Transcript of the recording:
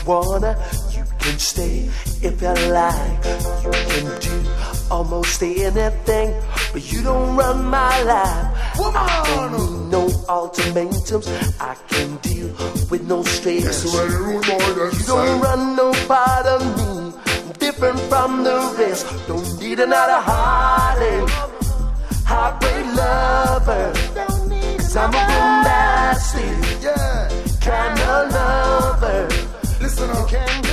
wanna, you can stay if you like. You can do almost anything, but you don't run my life. I don't need no ultimatums. I can deal with no stress. You don't run no part of me, different from the rest. Don't need another heartache, heartbreak lover. Cause I'm a bombastic kind of lover. Listen up.